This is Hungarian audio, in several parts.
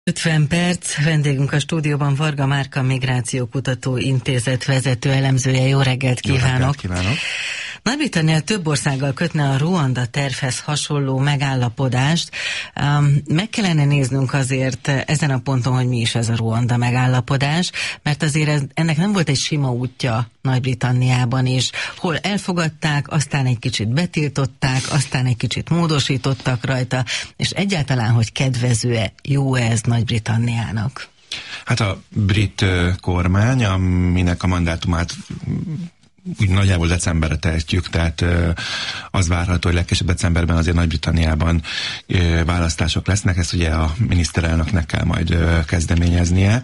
50 perc, vendégünk a stúdióban Varga Márka Migrációkutató Intézet vezető elemzője. Jó reggelt kívánok! Jó reggelt kívánok! Nagy-Britannia több országgal kötne a Ruanda tervhez hasonló megállapodást. Meg kellene néznünk azért ezen a ponton, hogy mi is ez a Ruanda megállapodás, mert azért ennek nem volt egy sima útja Nagy-Britanniában is. Hol elfogadták, aztán egy kicsit betiltották, aztán egy kicsit módosítottak rajta, és egyáltalán, hogy kedvező-e, jó-e ez Nagy-Britanniának? Hát a brit kormány, aminek a mandátumát úgy nagyjából decemberre tehetjük, tehát az várható, hogy legkésőbb decemberben azért Nagy-Britanniában választások lesznek, ezt ugye a miniszterelnöknek kell majd kezdeményeznie.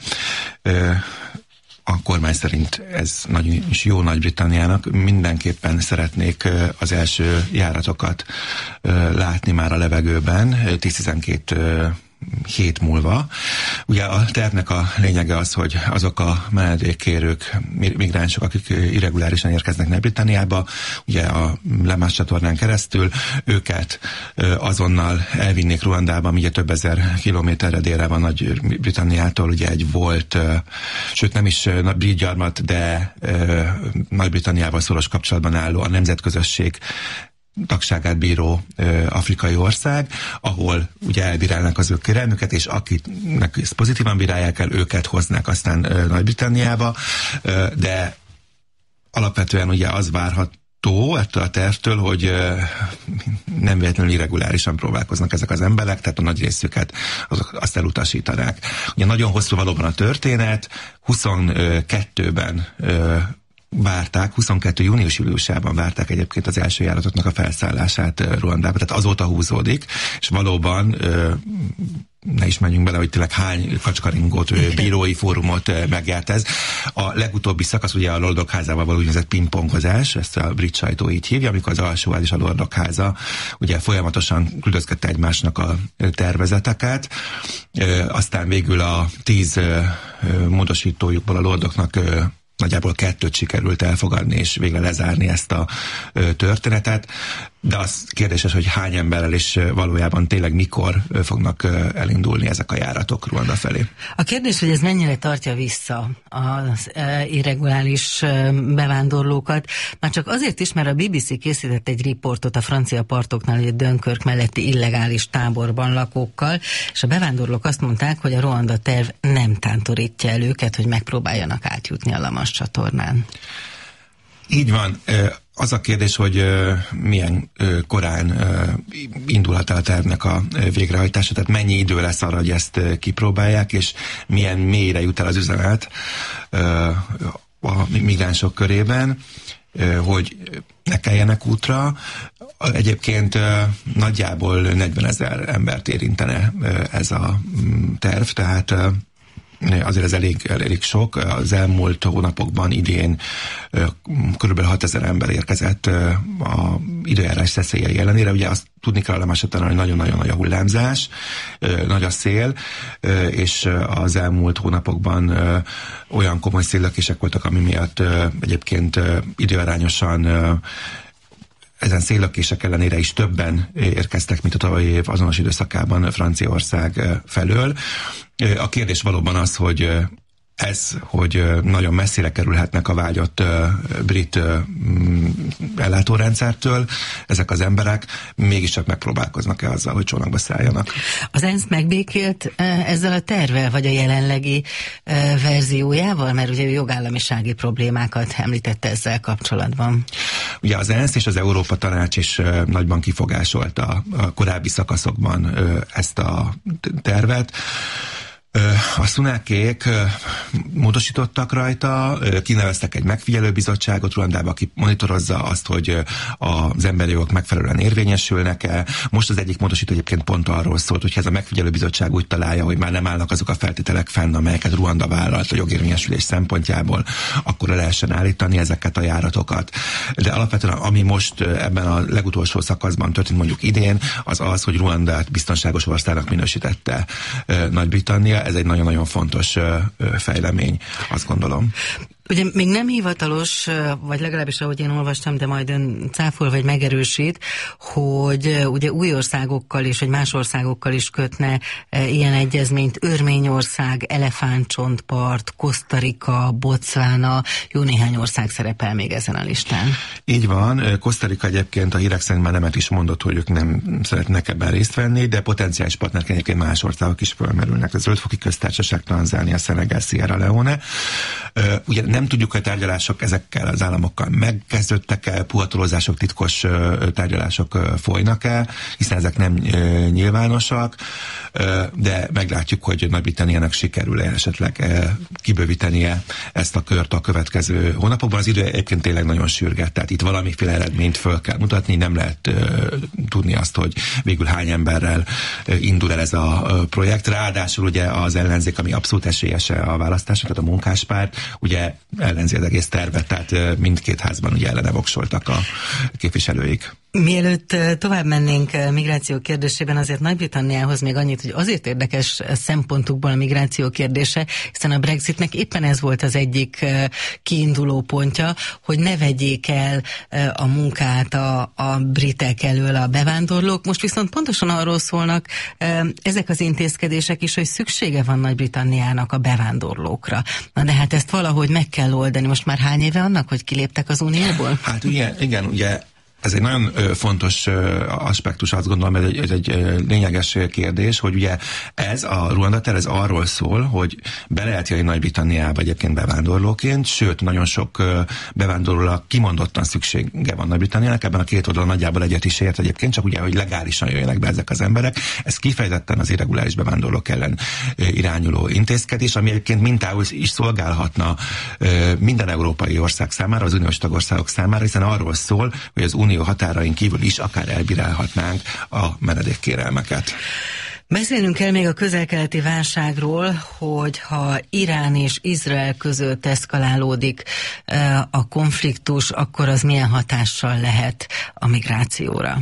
A kormány szerint ez nagyon is jó Nagy-Britanniának. Mindenképpen szeretnék az első járatokat látni már a levegőben, 10-12 hét múlva. Ugye a tervnek a lényege az, hogy azok a menedékkérők, migránsok, akik irregulárisan érkeznek Nagy-Britanniába, ugye a Lemás csatornán keresztül, őket azonnal elvinnék Ruandába, ugye több ezer kilométerre délre van Nagy-Britanniától, ugye egy volt, sőt nem is brit gyarmat, de Nagy-Britanniával szoros kapcsolatban álló a nemzetközösség tagságát bíró afrikai ország, ahol ugye elbírálnak az ő kérelmüket, és akiknek ezt pozitívan bírálják el, őket hoznak aztán Nagy-Britanniába, de alapvetően ugye az várható ettől a tervtől, hogy nem véletlenül irregulárisan próbálkoznak ezek az emberek, tehát a nagy részüket azt elutasítanák. Ugye nagyon hosszú valóban a történet, 22-ben várták, 22. június-júliusában várták egyébként az első járatoknak a felszállását Ruandába, tehát azóta húzódik, és valóban ne is menjünk bele, hogy tényleg hány kacskaringót, bírói fórumot megjárt ez. A legutóbbi szakasz ugye a Lordok házával való úgynevezett pingpongozás, ezt a brit sajtó így hívja, amikor az alsóház és a Lordok háza ugye folyamatosan küldözgette egymásnak a tervezeteket, aztán végül a 10 módosítójukból a Lordoknak nagyjából 2 sikerült elfogadni, és végre lezárni ezt a történetet. De az kérdéses, hogy hány emberrel és valójában tényleg mikor fognak elindulni ezek a járatok Ruanda felé. A kérdés, hogy ez mennyire tartja vissza az irreguláris bevándorlókat, már csak azért is, mert a BBC készített egy riportot a francia partoknál, hogy a Dunkirk melletti illegális táborban lakókkal, és a bevándorlók azt mondták, hogy a Ruanda terv nem tántorítja el őket, hogy megpróbáljanak átjutni a Lamas csatornán. Így van. Az a kérdés, hogy milyen korán indulhat el a tervnek a végrehajtása, tehát mennyi idő lesz arra, hogy ezt kipróbálják, és milyen mélyre jut el az üzenet a migránsok körében, hogy ne keljenek útra. Egyébként nagyjából 40 000 embert érintene ez a terv, tehát azért ez elég sok. Az elmúlt hónapokban idén kb. 6 000 ember érkezett a időjárás szeszélyei ellenére. Ugye azt tudni kell a Lemás csatornán, hogy nagyon-nagyon nagy a hullámzás, nagy a szél, és az elmúlt hónapokban olyan komoly széllökések voltak, ami miatt egyébként időarányosan ezen széllökések ellenére is többen érkeztek, mint a tavalyi év azonos időszakában Franciaország felől. A kérdés valóban az, hogy hogy nagyon messzire kerülhetnek a vágyott brit ellátórendszertől ezek az emberek, mégiscsak megpróbálkoznak-e azzal, hogy csónakba szálljanak. Az ENSZ megbékélt ezzel a tervvel, vagy a jelenlegi verziójával? Mert ugye jogállamisági problémákat említette ezzel kapcsolatban. Ugye az ENSZ és az Európa Tanács is nagyban kifogásolta a korábbi szakaszokban ezt a tervet. A szunákék módosítottak rajta, kineveztek egy megfigyelőbizottságot Ruandába, aki monitorozza azt, hogy az emberi jogok megfelelően érvényesülnek-e. Most az egyik módosító egyébként pont arról szólt, hogy ez a megfigyelőbizottság úgy találja, hogy már nem állnak azok a feltételek fenn, amelyeket Ruanda vállalt a jogérvényesülés szempontjából, akkor lehessen állítani ezeket a járatokat. De alapvetően ami most ebben a legutolsó szakaszban történt, mondjuk idén, az az, hogy Ruandát biztonságos országnak minősítette Nagy-Britannia. Ez egy nagyon-nagyon fontos fejlemény, azt gondolom. Ugye még nem hivatalos, vagy legalábbis ahogy én olvastam, de majd ön cáfol vagy megerősít, hogy ugye új országokkal is, vagy más országokkal is kötne ilyen egyezményt. Örményország, Elefántcsontpart, Costa Rica, Botswana, jó néhány ország szerepel még ezen a listán. Így van, Costa Rica egyébként a hírek szerint már nemet is mondott, hogy ők nem szeretnek ebben részt venni, de potenciális partnerként egyébként más országok is felmerülnek. A Zöldfoki Köztársaság, Tanzánia, Szenegál, Sierra Leone. Ugye nem tudjuk, hogy a tárgyalások ezekkel az államokkal megkezdődtek-e, puhatolózások, titkos tárgyalások folynak-e, hiszen ezek nem nyilvánosak, de meglátjuk, hogy Nagy-Britanniának sikerül esetleg kibővítenie ezt a kört a következő hónapokban. Az idő egyébként tényleg nagyon sürget, tehát itt valamiféle eredményt föl kell mutatni, nem lehet tudni azt, hogy végül hány emberrel indul el ez a projekt. Ráadásul ugye az ellenzék, ami abszolút esélyese a választásra, tehát a Munkáspárt, ugye ellenzi az egész tervet, tehát mindkét házban ugye ellene voksoltak a képviselőik. Mielőtt tovább mennénk migráció kérdésében, azért Nagy-Britanniához még annyit, hogy azért érdekes szempontukból a migráció kérdése, hiszen a Brexitnek éppen ez volt az egyik kiinduló pontja, hogy ne vegyék el a munkát a britek elől a bevándorlók. Most viszont pontosan arról szólnak ezek az intézkedések is, hogy szüksége van Nagy-Britanniának a bevándorlókra. Na de hát ezt valahogy meg kell oldani. Most már hány éve annak, hogy kiléptek az Unióból? Hát igen, ugye ez egy nagyon fontos aspektus, azt gondolom, ez egy lényeges kérdés, hogy ugye ez a Ruanda terv, ez arról szól, hogy be lehet jönni Nagy-Britanniába egyébként bevándorlóként, sőt, nagyon sok bevándorlóra kimondottan szüksége van Nagy-Britanniának, ebben a két oldalon nagyjából egyet is ért egyébként, csak ugye, hogy legálisan jöjjenek be ezek az emberek. Ez kifejezetten az irreguláris bevándorlók ellen irányuló intézkedés, ami egyébként mintául is szolgálhatna minden európai ország számára, az uniós tagországok számára, hiszen arról szól, hogy az unió határain kívül is akár elbírálhatnánk a menedékkérelmeket. Beszélnünk kell még a közel-keleti válságról, hogy ha Irán és Izrael között eszkalálódik a konfliktus, akkor az milyen hatással lehet a migrációra?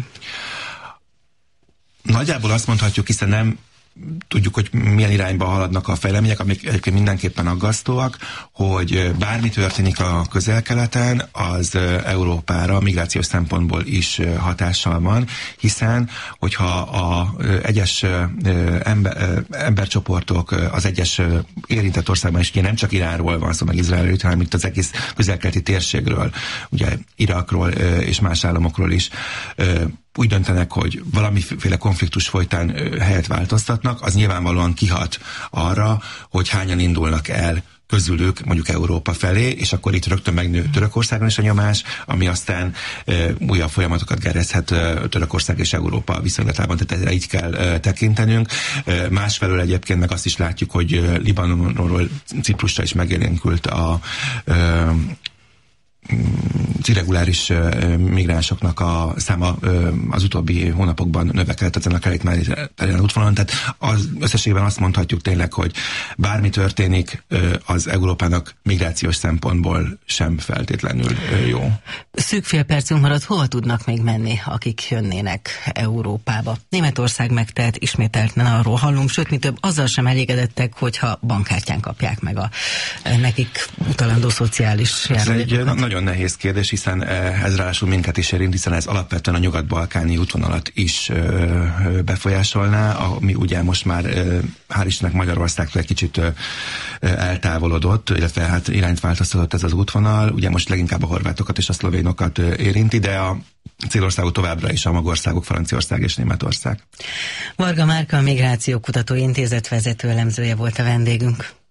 Nagyjából azt mondhatjuk, hiszen nem tudjuk, hogy milyen irányba haladnak a fejlemények, amik egyébként mindenképpen aggasztóak, hogy bármi történik a közel-keleten, az Európára migrációs szempontból is hatással van, hiszen hogyha a egyes embercsoportok az egyes érintett országban is, ugye nem csak Iránról van szó, meg Izraelről, hanem itt az egész közel-keleti térségről, ugye Irakról és más államokról is úgy döntenek, hogy valamiféle konfliktus folytán helyet változtatnak, az nyilvánvalóan kihat arra, hogy hányan indulnak el közülük mondjuk Európa felé, és akkor itt rögtön megnő Törökországon is a nyomás, ami aztán újabb folyamatokat gerjeszthet Törökország és Európa viszonylatában, tehát ezzel így kell tekintenünk. Másfelől egyébként meg azt is látjuk, hogy Libanonról Ciprusra is megélénkült az irreguláris migránsoknak a száma az utóbbi hónapokban növekedett ezen a kelet-mediterrán útvonalon, tehát az összességében azt mondhatjuk tényleg, hogy bármi történik, az Európának migrációs szempontból sem feltétlenül jó. Szűk fél percünk maradt, hova tudnak még menni, akik jönnének Európába? Németország megtehet, ismételten arról hallunk, sőt, mi több, azzal sem elégedettek, hogyha bankkártyán kapják meg a nekik utalandó szociális járulékokat. Ez egy nagyon nehéz kérdés, hiszen ez ráadásul minket is érint, hiszen ez alapvetően a nyugat-balkáni útvonalat is befolyásolná, ami ugye most már hál' Istennek Magyarországtól egy kicsit eltávolodott, illetve hát irányt változtatott ez az útvonal, ugye most leginkább a horvátokat és a szlovénokat érinti, de a célországok továbbra is a magországok, Franciaország és Németország. Varga Márka, a Migrációkutató Intézet vezető elemzője volt a vendégünk.